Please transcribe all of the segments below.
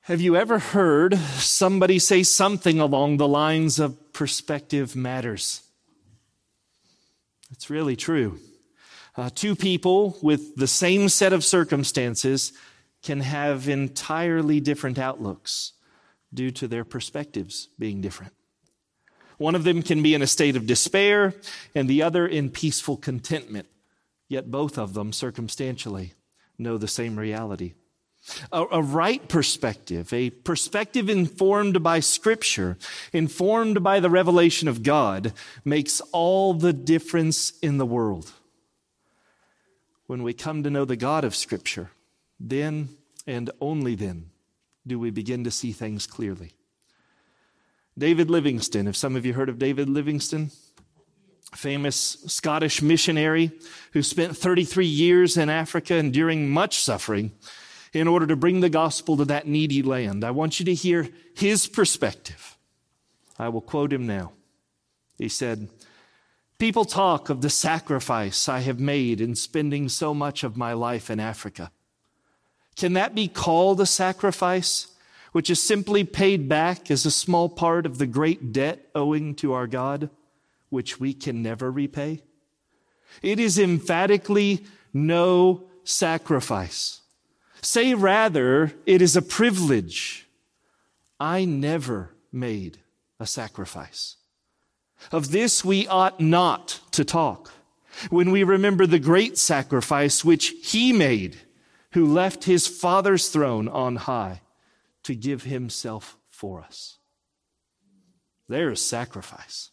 Have you ever heard somebody say something along the lines of perspective matters? It's really true. Two people with the same set of circumstances can have entirely different outlooks due to their perspectives being different. One of them can be in a state of despair and the other in peaceful contentment, yet both of them circumstantially know the same reality. A right perspective, a perspective informed by Scripture, informed by the revelation of God, makes all the difference in the world. When we come to know the God of Scripture, then and only then do we begin to see things clearly. David Livingstone, have some of you heard of David Livingstone? Famous Scottish missionary who spent 33 years in Africa enduring much suffering in order to bring the gospel to that needy land. I want you to hear his perspective. I will quote him now. He said, "People talk of the sacrifice I have made in spending so much of my life in Africa. Can that be called a sacrifice, which is simply paid back as a small part of the great debt owing to our God, which we can never repay? It is emphatically no sacrifice. Say rather, it is a privilege. I never made a sacrifice. Of this we ought not to talk when we remember the great sacrifice which he made, who left his Father's throne on high to give himself for us." There is sacrifice.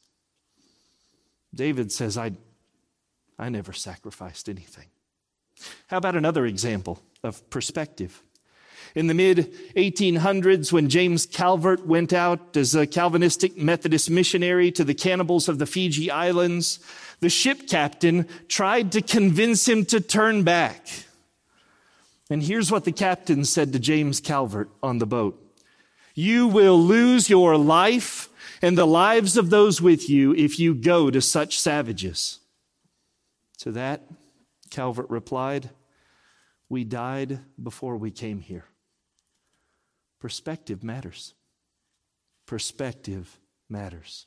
David says, I never sacrificed anything. How about another example of perspective? In the mid-1800s, when James Calvert went out as a Calvinistic Methodist missionary to the cannibals of the Fiji Islands, the ship captain tried to convince him to turn back. And here's what the captain said to James Calvert on the boat: "You will lose your life and the lives of those with you if you go to such savages." To that, Calvert replied, "We died before we came here." Perspective matters. Perspective matters.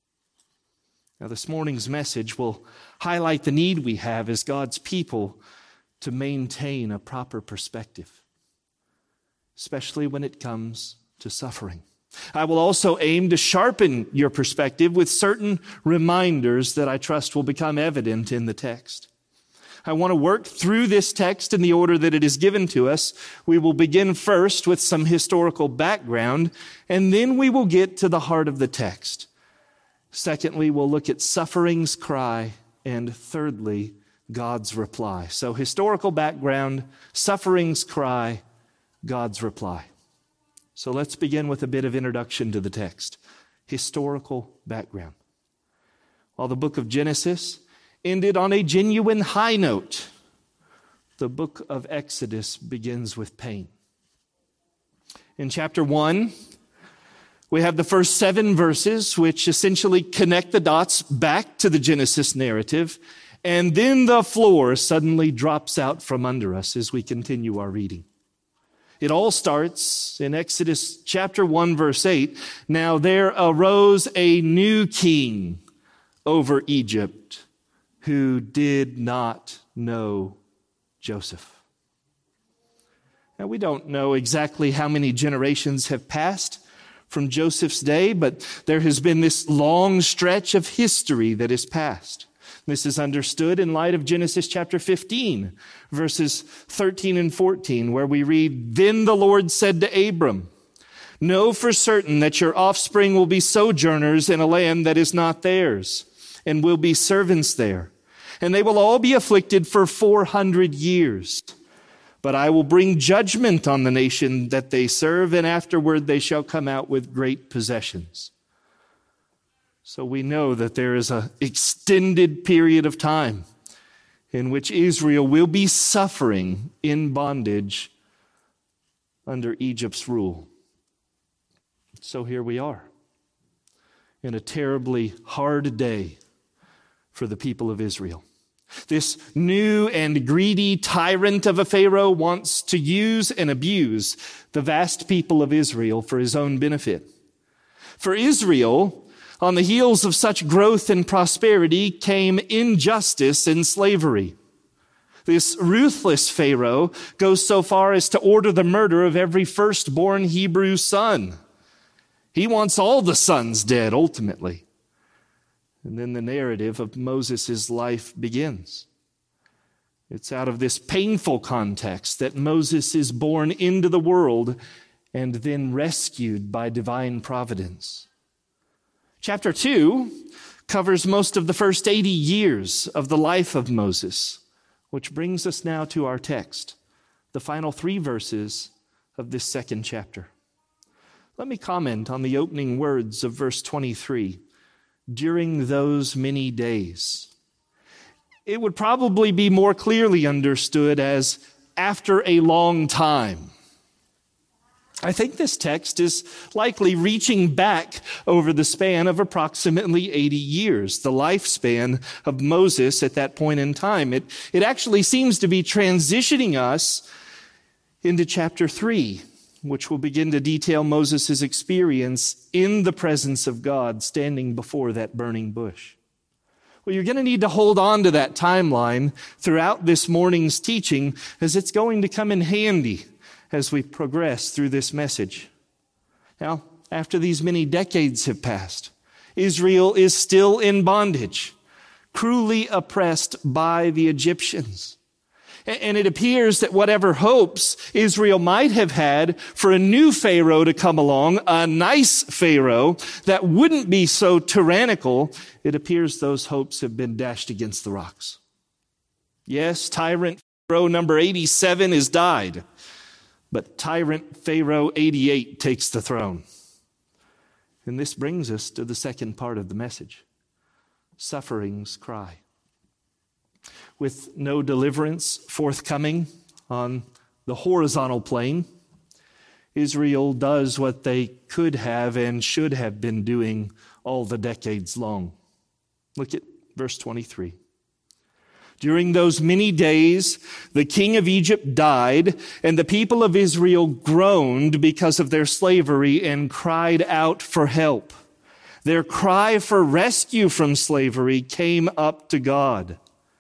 Now, this morning's message will highlight the need we have as God's people to maintain a proper perspective, especially when it comes to suffering. I will also aim to sharpen your perspective with certain reminders that I trust will become evident in the text. I want to work through this text in the order that it is given to us. We will begin first with some historical background, and then we will get to the heart of the text. Secondly, we'll look at suffering's cry, and thirdly, God's reply. So historical background, suffering's cry, God's reply. So let's begin with a bit of introduction to the text. Historical background. While the book of Genesis ended on a genuine high note, the book of Exodus begins with pain. In chapter 1, we have the first 7 verses, which essentially connect the dots back to the Genesis narrative, and then the floor suddenly drops out from under us as we continue our reading. It all starts in Exodus chapter 1, verse 8. "Now there arose a new king over Egypt, who did not know Joseph." Now, we don't know exactly how many generations have passed from Joseph's day, but there has been this long stretch of history that has passed. This is understood in light of Genesis chapter 15, verses 13 and 14, where we read, "Then the Lord said to Abram, 'Know for certain that your offspring will be sojourners in a land that is not theirs, and will be servants there. And they will all be afflicted for 400 years. But I will bring judgment on the nation that they serve, and afterward they shall come out with great possessions.'" So we know that there is an extended period of time in which Israel will be suffering in bondage under Egypt's rule. So here we are, in a terribly hard day for the people of Israel. This new and greedy tyrant of a Pharaoh wants to use and abuse the vast people of Israel for his own benefit. For Israel, on the heels of such growth and prosperity came injustice and slavery. This ruthless Pharaoh goes so far as to order the murder of every firstborn Hebrew son. He wants all the sons dead, ultimately. And then the narrative of Moses' life begins. It's out of this painful context that Moses is born into the world and then rescued by divine providence. Chapter 2 covers most of the first 80 years of the life of Moses, which brings us now to our text, the final 3 verses of this second chapter. Let me comment on the opening words of verse 23. During those many days. It would probably be more clearly understood as after a long time. I think this text is likely reaching back over the span of approximately 80 years, the lifespan of Moses at that point in time. It actually seems to be transitioning us into chapter 3. Which will begin to detail Moses' experience in the presence of God standing before that burning bush. Well, you're going to need to hold on to that timeline throughout this morning's teaching, as it's going to come in handy as we progress through this message. Now, after these many decades have passed, Israel is still in bondage, cruelly oppressed by the Egyptians. And it appears that whatever hopes Israel might have had for a new Pharaoh to come along, a nice Pharaoh that wouldn't be so tyrannical, it appears those hopes have been dashed against the rocks. Yes, tyrant Pharaoh number 87 has died, but tyrant Pharaoh 88 takes the throne. And this brings us to the second part of the message, suffering's cry. With no deliverance forthcoming on the horizontal plane, Israel does what they could have and should have been doing all the decades long. Look at verse 23. During those many days, the king of Egypt died, and the people of Israel groaned because of their slavery and cried out for help. Their cry for rescue from slavery came up to God.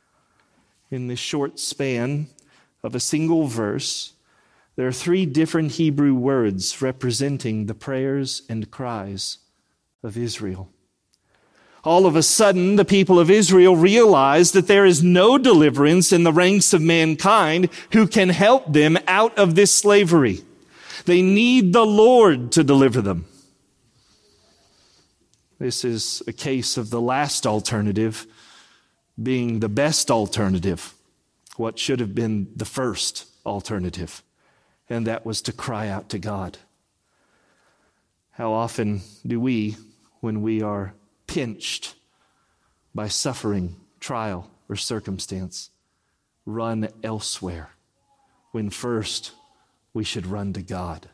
In this short span of a single verse, there are 3 different Hebrew words representing the prayers and cries of Israel. All of a sudden, the people of Israel realize that there is no deliverance in the ranks of mankind who can help them out of this slavery. They need the Lord to deliver them. This is a case of the last alternative being the best alternative, what should have been the first alternative, and that was to cry out to God. How often do we, when we are pinched by suffering, trial, or circumstance, run elsewhere, when first we should run to God?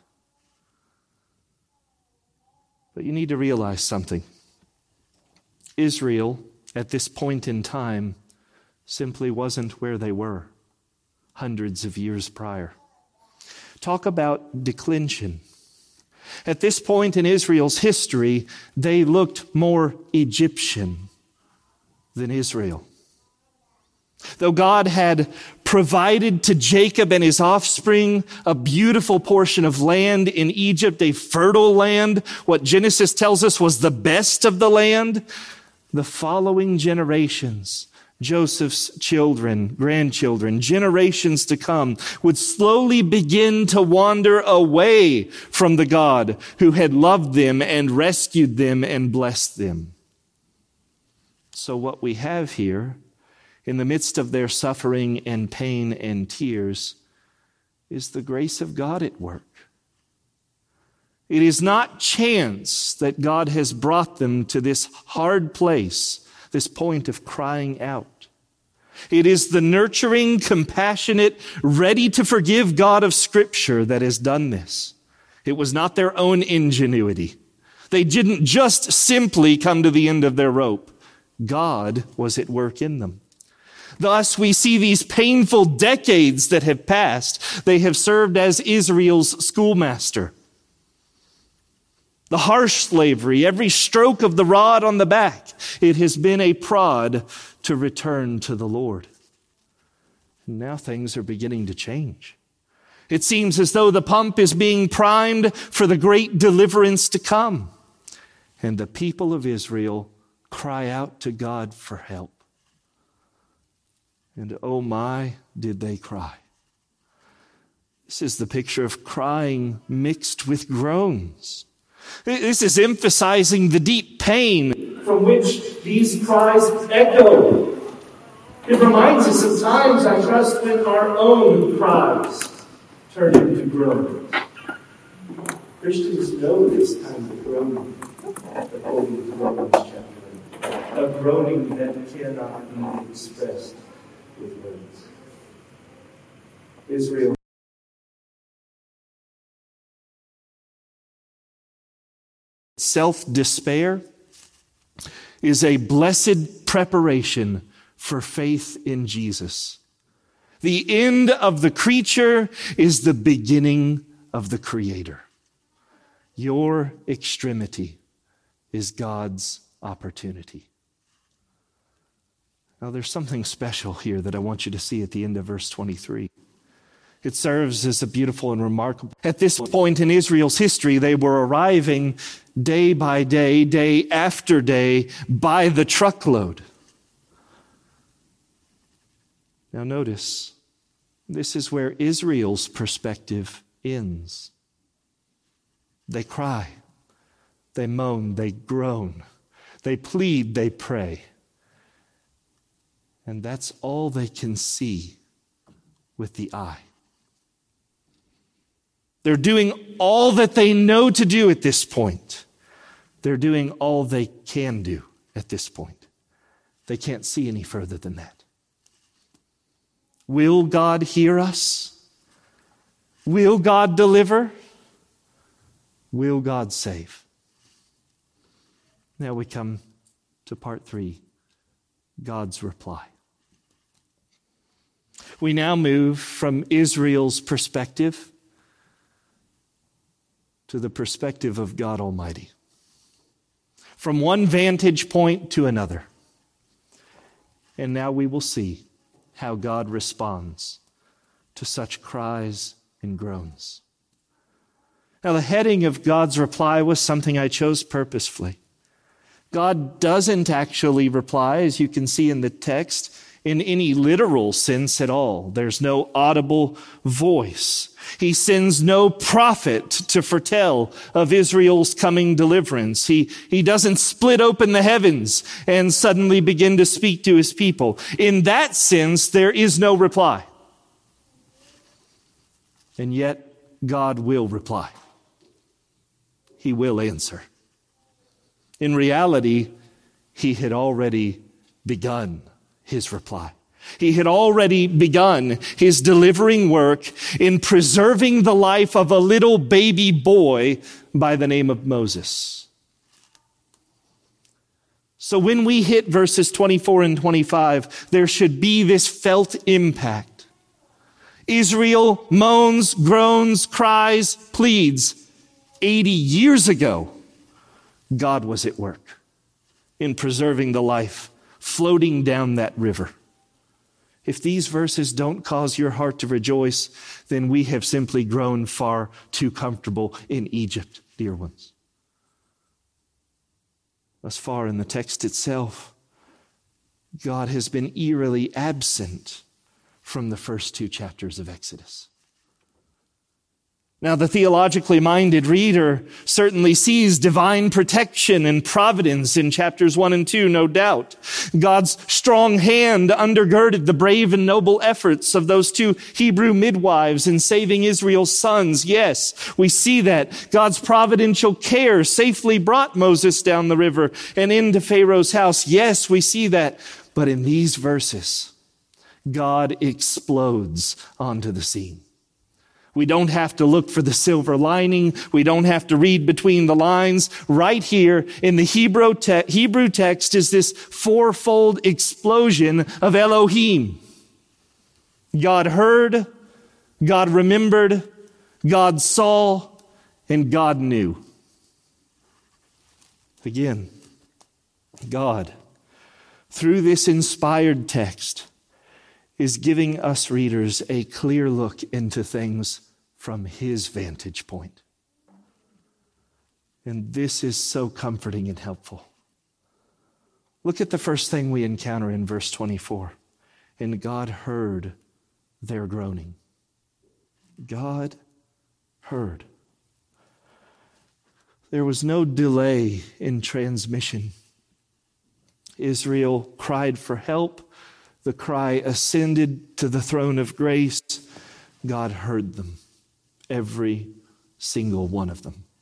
But you need to realize something. Israel, at this point in time, simply wasn't where they were hundreds of years prior. Talk about declension. At this point in Israel's history, they looked more Egyptian than Israel. Though God had provided to Jacob and his offspring a beautiful portion of land in Egypt, a fertile land, what Genesis tells us was the best of the land, the following generations, Joseph's children, grandchildren, generations to come, would slowly begin to wander away from the God who had loved them and rescued them and blessed them. So what we have here, in the midst of their suffering and pain and tears, is the grace of God at work. It is not chance that God has brought them to this hard place, this point of crying out. It is the nurturing, compassionate, ready to forgive God of Scripture that has done this. It was not their own ingenuity. They didn't just simply come to the end of their rope. God was at work in them. Thus, we see these painful decades that have passed. They have served as Israel's schoolmaster. The harsh slavery, every stroke of the rod on the back, it has been a prod to return to the Lord. And now things are beginning to change. It seems as though the pump is being primed for the great deliverance to come. And the people of Israel cry out to God for help. And oh my, did they cry. This is the picture of crying mixed with groans. This is emphasizing the deep pain from which these cries echo. It reminds us of times, I trust, when our own cries turn into groans. Christians know this kind of groaning, according to Romans chapter 8. A groaning that cannot be expressed with words. Israel. Self-despair is a blessed preparation for faith in Jesus. The end of the creature is the beginning of the Creator. Your extremity is God's opportunity. Now, there's something special here that I want you to see at the end of verse 23. It serves as a beautiful and remarkable. At this point in Israel's history, they were arriving day by day, day after day, by the truckload. Now notice, this is where Israel's perspective ends. They cry, they moan, they groan, they plead, they pray. And that's all they can see with the eye. They're doing all that they know to do at this point. They're doing all they can do at this point. They can't see any further than that. Will God hear us? Will God deliver? Will God save? Now we come to part 3, God's reply. We now move from Israel's perspective to the perspective of God Almighty. From one vantage point to another. And now we will see how God responds to such cries and groans. Now, the heading of God's reply was something I chose purposefully. God doesn't actually reply, as you can see in the text, in any literal sense at all. There's no audible voice. He sends no prophet to foretell of Israel's coming deliverance. He doesn't split open the heavens and suddenly begin to speak to his people. In that sense, there is no reply. And yet, God will reply. He will answer. In reality, he had already begun his reply. He had already begun his delivering work in preserving the life of a little baby boy by the name of Moses. So when we hit verses 24 and 25, there should be this felt impact. Israel moans, groans, cries, pleads. 80 years ago, God was at work in preserving the life floating down that river. If these verses don't cause your heart to rejoice, then we have simply grown far too comfortable in Egypt, dear ones. Thus far in the text itself, God has been eerily absent from the first 2 chapters of Exodus. Now, the theologically minded reader certainly sees divine protection and providence in chapters 1 and 2, no doubt. God's strong hand undergirded the brave and noble efforts of those 2 Hebrew midwives in saving Israel's sons. Yes, we see that. God's providential care safely brought Moses down the river and into Pharaoh's house. Yes, we see that. But in these verses, God explodes onto the scene. We don't have to look for the silver lining. We don't have to read between the lines. Right here in the Hebrew text is this fourfold explosion of Elohim. God heard, God remembered, God saw, and God knew. Again, God, through this inspired text, is giving us readers a clear look into things from His vantage point. And this is so comforting and helpful. Look at the first thing we encounter in verse 24. And God heard their groaning. God heard. There was no delay in transmission. Israel cried for help. The cry ascended to the throne of grace. God heard them, every single one of them.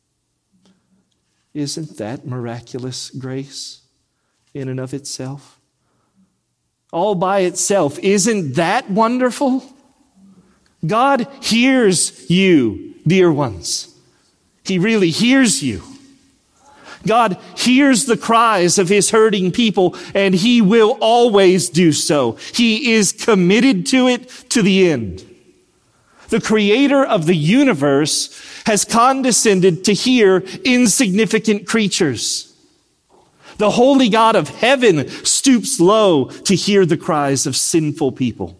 Isn't that miraculous grace in and of itself? All by itself, isn't that wonderful? God hears you, dear ones. He really hears you. God hears the cries of His hurting people, and He will always do so. He is committed to it to the end. The Creator of the universe has condescended to hear insignificant creatures. The holy God of heaven stoops low to hear the cries of sinful people.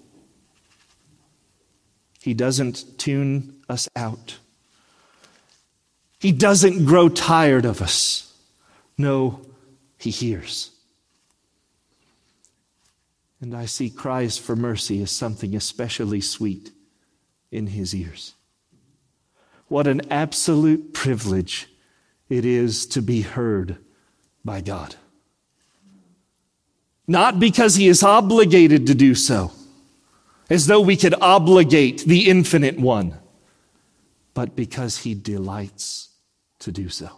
He doesn't tune us out. He doesn't grow tired of us. No, He hears. And I see cries for mercy as something especially sweet in His ears. What an absolute privilege it is to be heard by God. Not because He is obligated to do so, as though we could obligate the infinite one, but because He delights to do so.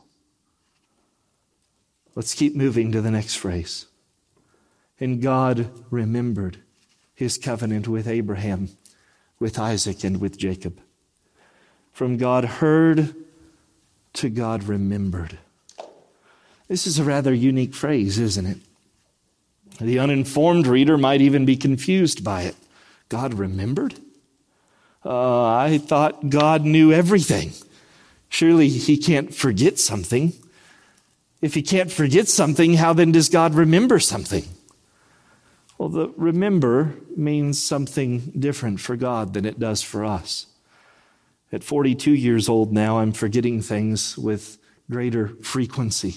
Let's keep moving to the next phrase. And God remembered His covenant with Abraham, with Isaac, and with Jacob. From God heard to God remembered. This is a rather unique phrase, isn't it? The uninformed reader might even be confused by it. God remembered? I thought God knew everything. Surely He can't forget something. If He can't forget something, how then does God remember something? Well, the remember means something different for God than it does for us. At 42 years old now, I'm forgetting things with greater frequency.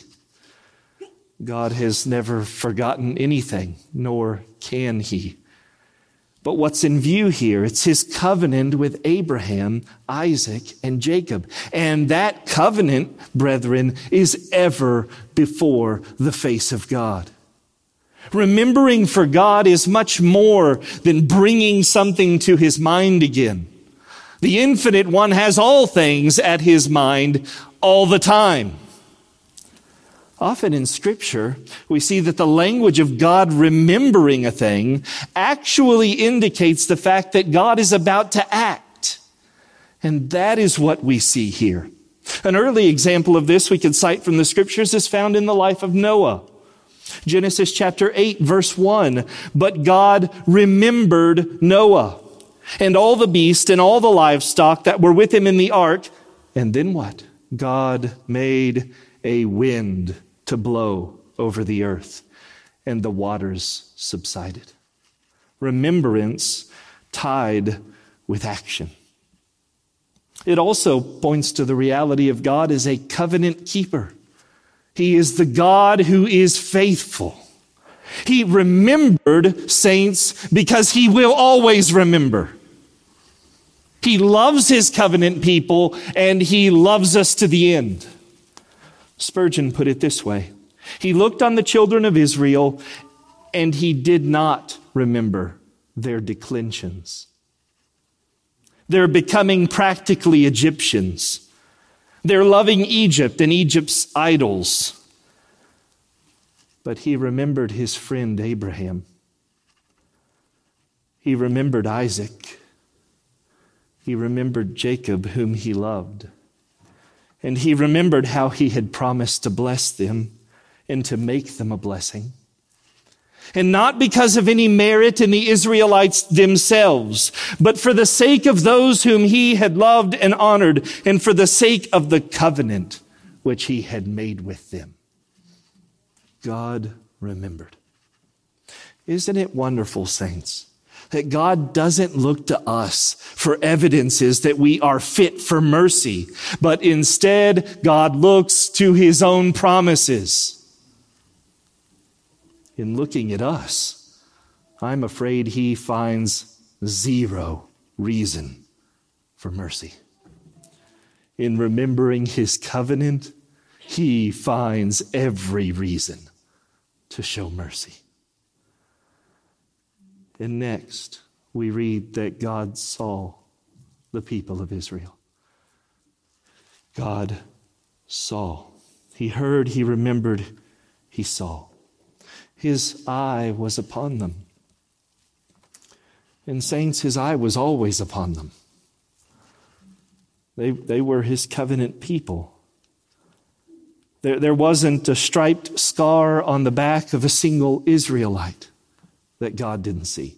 God has never forgotten anything, nor can He. But what's in view here, it's His covenant with Abraham, Isaac, and Jacob. And that covenant, brethren, is ever before the face of God. Remembering for God is much more than bringing something to His mind again. The Infinite One has all things at His mind all the time. Often in Scripture, we see that the language of God remembering a thing actually indicates the fact that God is about to act. And that is what we see here. An early example of this we can cite from the Scriptures is found in the life of Noah. Genesis chapter 8, verse 1. But God remembered Noah and all the beasts and all the livestock that were with him in the ark. And then what? God made a wind to blow over the earth, and the waters subsided. Remembrance tied with action. It also points to the reality of God as a covenant keeper. He is the God who is faithful. He remembered saints because He will always remember. He loves His covenant people, and He loves us to the end. Spurgeon put it this way. He looked on the children of Israel, and He did not remember their declensions. They're becoming practically Egyptians. They're loving Egypt and Egypt's idols. But He remembered His friend Abraham. He remembered Isaac. He remembered Jacob, whom he loved. And he remembered how he had promised to bless them and to make them a blessing. And not because of any merit in the Israelites themselves, but for the sake of those whom he had loved and honored, and for the sake of the covenant which he had made with them. God remembered. Isn't it wonderful, saints, that God doesn't look to us for evidences that we are fit for mercy, but instead God looks to his own promises. In looking at us, I'm afraid he finds zero reason for mercy. In remembering his covenant, he finds every reason to show mercy. And next, we read that God saw the people of Israel. God saw. He heard, he remembered, he saw. His eye was upon them. And saints, his eye was always upon them. They were his covenant people. There wasn't a striped scar on the back of a single Israelite that God didn't see.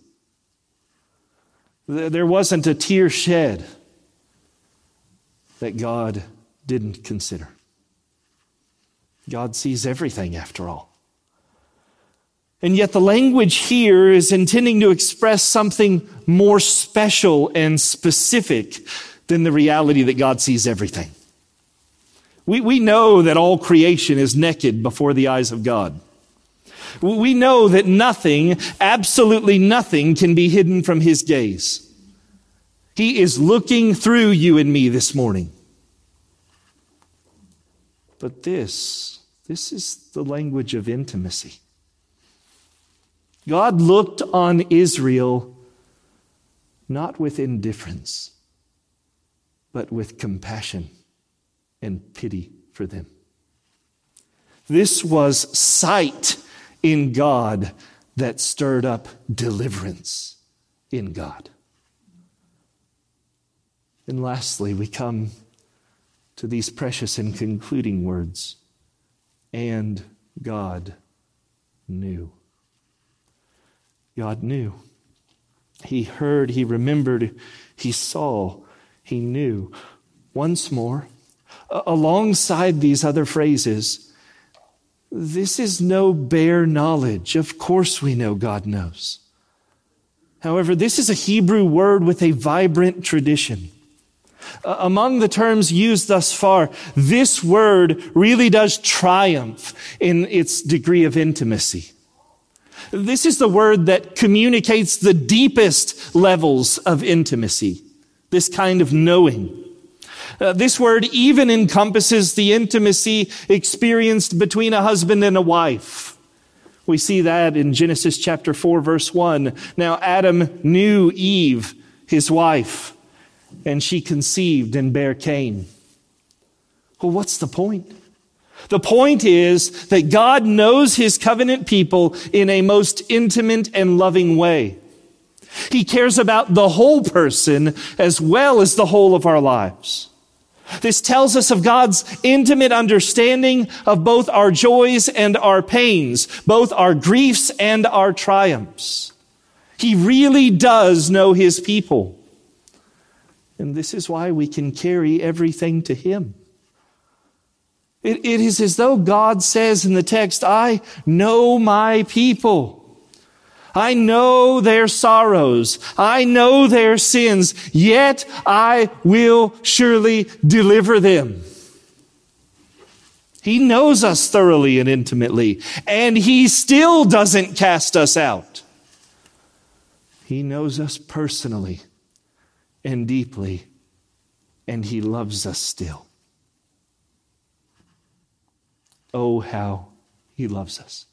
There wasn't a tear shed that God didn't consider. God sees everything after all. And yet the language here is intending to express something more special and specific than the reality that God sees everything. We know that all creation is naked before the eyes of God. We know that nothing, absolutely nothing, can be hidden from his gaze. He is looking through you and me this morning. But this is the language of intimacy. God looked on Israel not with indifference, but with compassion and pity for them. This was sight in God that stirred up deliverance in God. And lastly, we come to these precious and concluding words. And God knew. God knew. He heard, he remembered, he saw, he knew. Once more, alongside these other phrases, this is no bare knowledge. Of course we know God knows. However, this is a Hebrew word with a vibrant tradition. Among the terms used thus far, this word really does triumph in its degree of intimacy. This is the word that communicates the deepest levels of intimacy, this kind of knowing. This word even encompasses the intimacy experienced between a husband and a wife. We see that in Genesis chapter 4, verse 1. Now Adam knew Eve, his wife, and she conceived and bare Cain. Well, what's the point? The point is that God knows his covenant people in a most intimate and loving way. He cares about the whole person as well as the whole of our lives. This tells us of God's intimate understanding of both our joys and our pains, both our griefs and our triumphs. He really does know his people. And this is why we can carry everything to him. It is as though God says in the text, I know my people. I know their sorrows. I know their sins. Yet I will surely deliver them. He knows us thoroughly and intimately, and he still doesn't cast us out. He knows us personally and deeply, and he loves us still. Oh, how he loves us.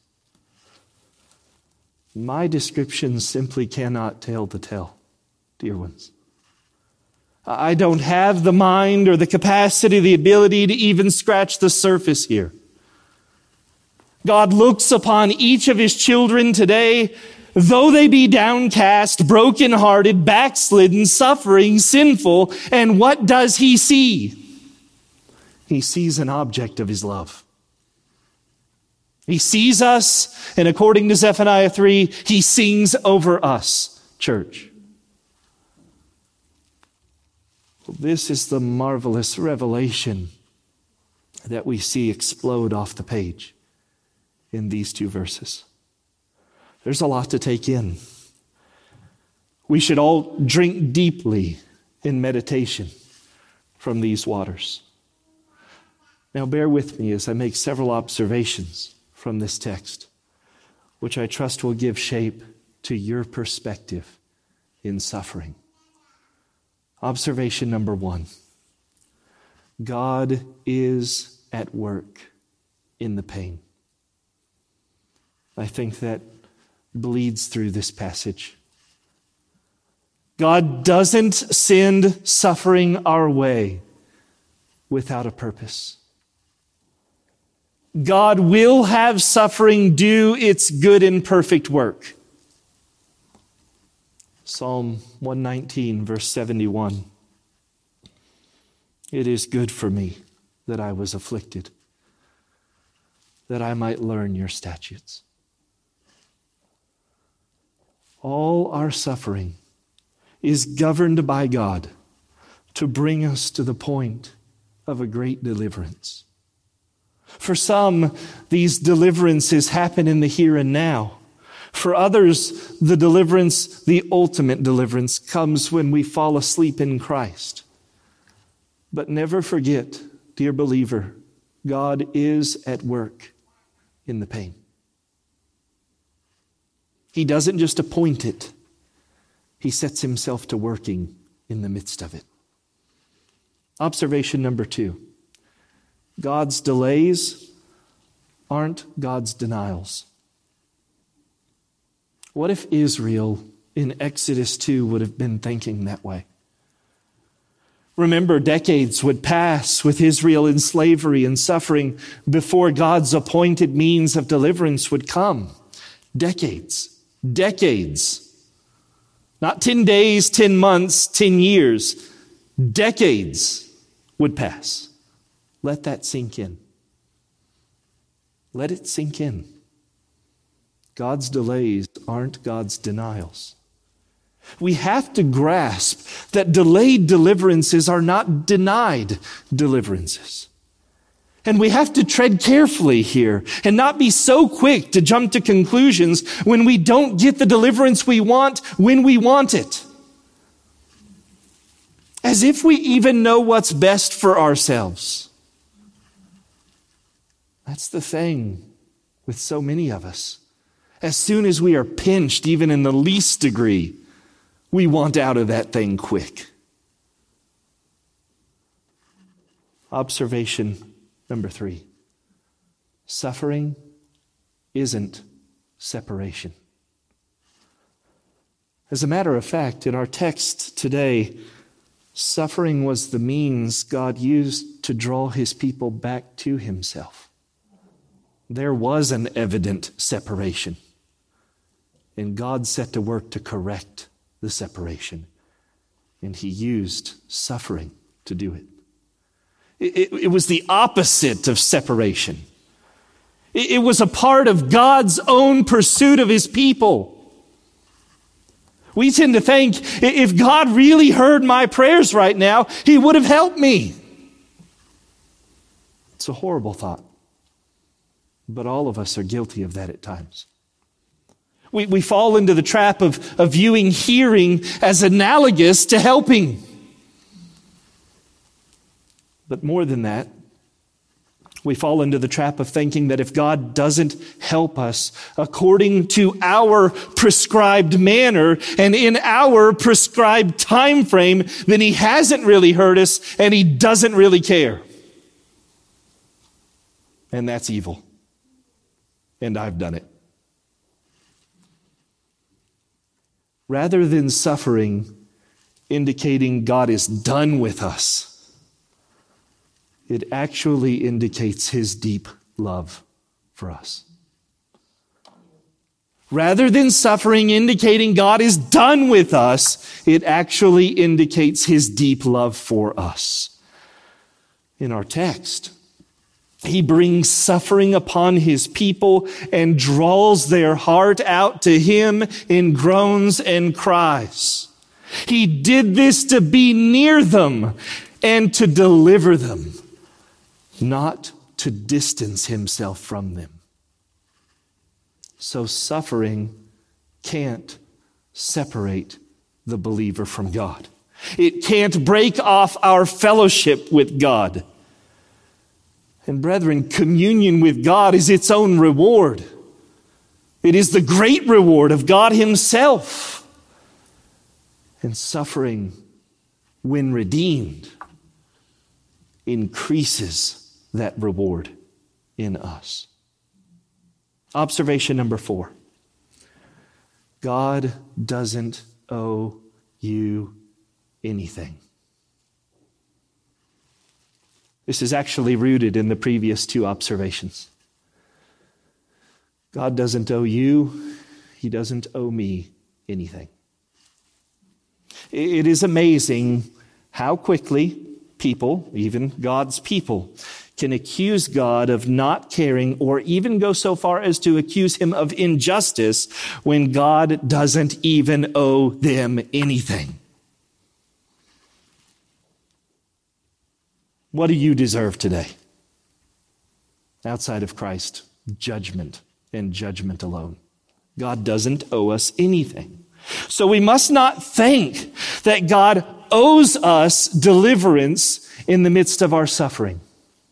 My description simply cannot tell the tale, dear ones. I don't have the mind or the capacity, the ability to even scratch the surface here. God looks upon each of his children today though they be downcast, brokenhearted, backslidden, suffering, sinful. And what does he see? He sees an object of his love. He sees us, and according to Zephaniah 3, he sings over us, church. This is the marvelous revelation that we see explode off the page in these two verses. There's a lot to take in. We should all drink deeply in meditation from these waters. Now bear with me as I make several observations from this text, which I trust will give shape to your perspective in suffering. Observation number 1. God is at work in the pain. I think that bleeds through this passage. God doesn't send suffering our way without a purpose. God will have suffering do its good and perfect work. Psalm 119, verse 71. It is good for me that I was afflicted, that I might learn your statutes. All our suffering is governed by God to bring us to the point of a great deliverance. For some, these deliverances happen in the here and now. For others, the deliverance, the ultimate deliverance, comes when we fall asleep in Christ. But never forget, dear believer, God is at work in the pain. He doesn't just appoint it. He sets himself to working in the midst of it. Observation number 2. God's delays aren't God's denials. What if Israel in Exodus 2 would have been thinking that way? Remember, decades would pass with Israel in slavery and suffering before God's appointed means of deliverance would come. Decades. Not 10 days, 10 months, 10 years. Decades would pass. Let that sink in. Let it sink in. God's delays aren't God's denials. We have to grasp that delayed deliverances are not denied deliverances. And we have to tread carefully here and not be so quick to jump to conclusions when we don't get the deliverance we want when we want it. As if we even know what's best for ourselves. That's the thing with so many of us. As soon as we are pinched, even in the least degree, we want out of that thing quick. Observation number 3. Suffering isn't separation. As a matter of fact, in our text today, suffering was the means God used to draw his people back to himself. There was an evident separation. And God set to work to correct the separation. And he used suffering to do it. It was the opposite of separation. It was a part of God's own pursuit of his people. We tend to think, if God really heard my prayers right now, he would have helped me. It's a horrible thought. But all of us are guilty of that at times. We fall into the trap of viewing hearing as analogous to helping. But more than that, we fall into the trap of thinking that if God doesn't help us according to our prescribed manner and in our prescribed time frame, then he hasn't really heard us and he doesn't really care. And that's evil. And I've done it. Rather than suffering indicating God is done with us, it actually indicates his deep love for us. Rather than suffering indicating God is done with us, it actually indicates his deep love for us. In our text, he brings suffering upon his people and draws their heart out to him in groans and cries. He did this to be near them and to deliver them, not to distance himself from them. So suffering can't separate the believer from God. It can't break off our fellowship with God. And brethren, communion with God is its own reward. It is the great reward of God himself. And suffering, when redeemed, increases that reward in us. Observation number 4. God doesn't owe you anything. This is actually rooted in the previous 2 observations. God doesn't owe you, he doesn't owe me anything. It is amazing how quickly people, even God's people, can accuse God of not caring or even go so far as to accuse him of injustice when God doesn't even owe them anything. What do you deserve today? Outside of Christ, judgment and judgment alone. God doesn't owe us anything. So we must not think that God owes us deliverance in the midst of our suffering.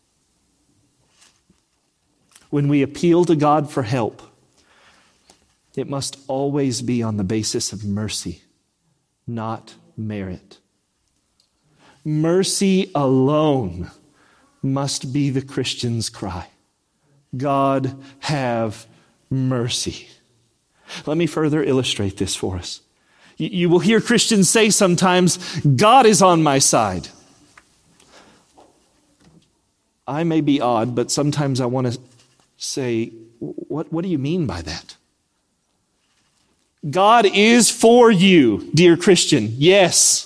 When we appeal to God for help, it must always be on the basis of mercy, not merit. Mercy alone must be the Christian's cry. God, have mercy. Let me further illustrate this for us. You will hear Christians say sometimes, God is on my side. I may be odd, but sometimes I want to say, what do you mean by that? God is for you, dear Christian. Yes.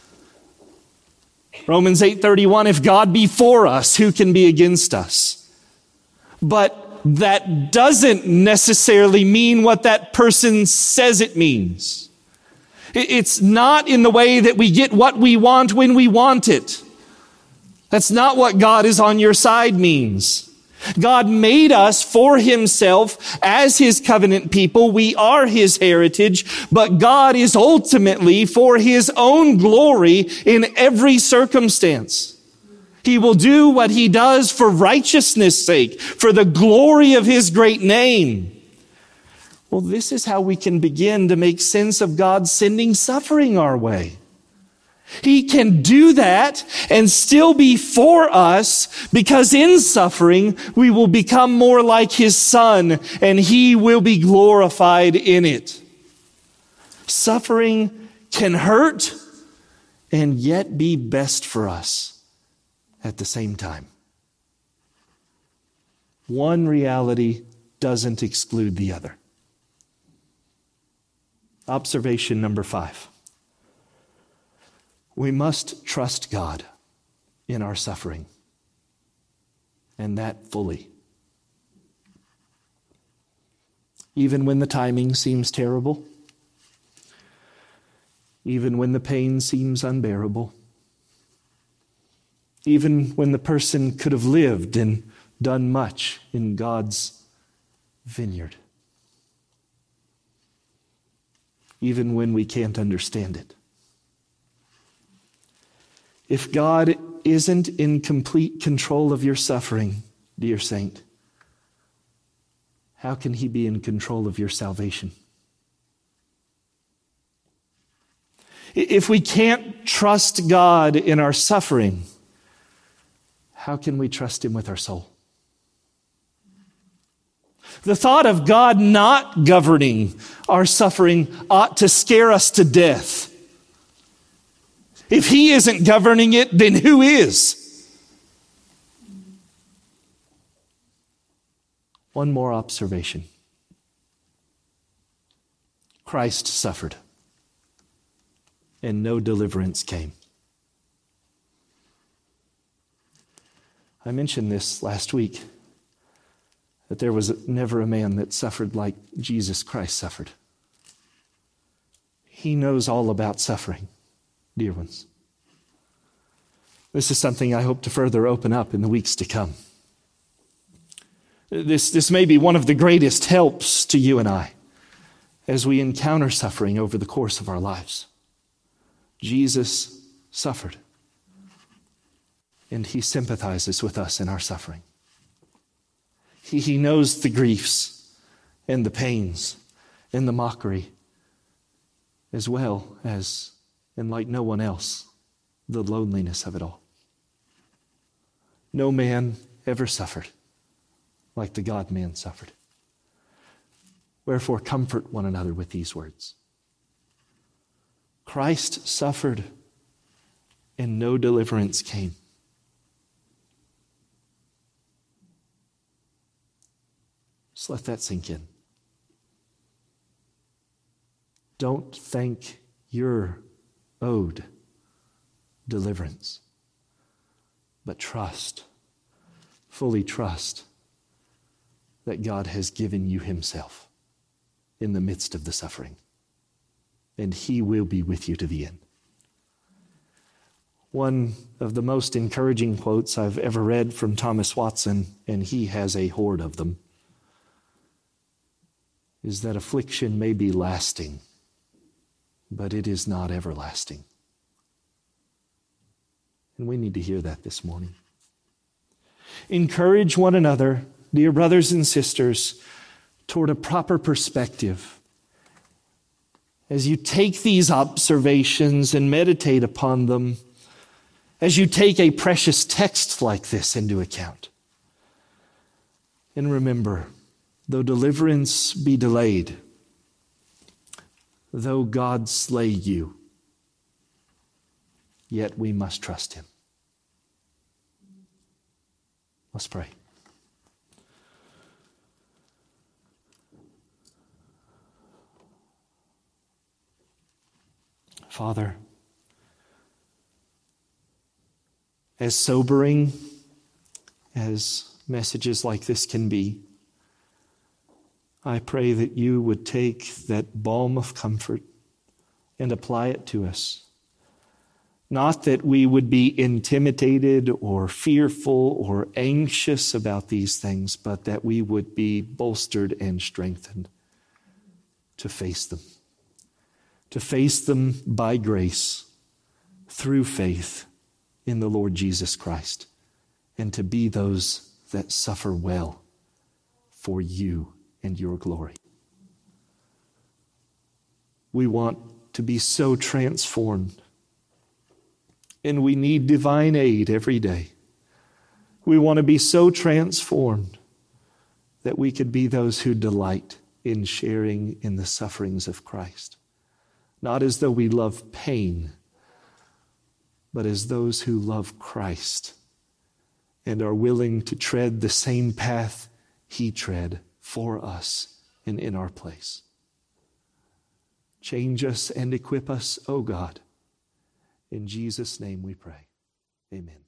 Romans 8:31, if God be for us, who can be against us? But that doesn't necessarily mean what that person says it means. It's not in the way that we get what we want when we want it. That's not what God is on your side means. God made us for himself as his covenant people. We are his heritage, but God is ultimately for his own glory in every circumstance. He will do what he does for righteousness' sake, for the glory of his great name. Well, this is how we can begin to make sense of God sending suffering our way. He can do that and still be for us because in suffering we will become more like his Son and he will be glorified in it. Suffering can hurt and yet be best for us at the same time. One reality doesn't exclude the other. Observation number 5. We must trust God in our suffering, and that fully. Even when the timing seems terrible, even when the pain seems unbearable, even when the person could have lived and done much in God's vineyard, even when we can't understand it. If God isn't in complete control of your suffering, dear saint, how can he be in control of your salvation? If we can't trust God in our suffering, how can we trust him with our soul? The thought of God not governing our suffering ought to scare us to death. If he isn't governing it, then who is? One more observation. Christ suffered, and no deliverance came. I mentioned this last week, that there was never a man that suffered like Jesus Christ suffered. He knows all about suffering, dear ones. This is something I hope to further open up in the weeks to come. This may be one of the greatest helps to you and I as we encounter suffering over the course of our lives. Jesus suffered, and he sympathizes with us in our suffering. He knows the griefs and the pains and the mockery, as well as, and like no one else, the loneliness of it all. No man ever suffered like the God-man suffered. Wherefore, comfort one another with these words. Christ suffered, and no deliverance came. Just let that sink in. Don't think you're owed deliverance, but trust, fully trust that God has given you himself in the midst of the suffering, and he will be with you to the end. One of the most encouraging quotes I've ever read from Thomas Watson, and he has a horde of them, is that affliction may be lasting, but it is not everlasting. And we need to hear that this morning. Encourage one another, dear brothers and sisters, toward a proper perspective. As you take these observations and meditate upon them, as you take a precious text like this into account. And remember, though deliverance be delayed, though God slay you, yet we must trust him. Let's pray. Father, as sobering as messages like this can be, I pray that you would take that balm of comfort and apply it to us. Not that we would be intimidated or fearful or anxious about these things, but that we would be bolstered and strengthened to face them. To face them by grace, through faith in the Lord Jesus Christ, and to be those that suffer well for you and your glory. We want to be so transformed, and we need divine aid every day. We want to be so transformed that we could be those who delight in sharing in the sufferings of Christ. Not as though we love pain, but as those who love Christ and are willing to tread the same path he tread for us and in our place. Change us and equip us, O God. In Jesus' name we pray. Amen.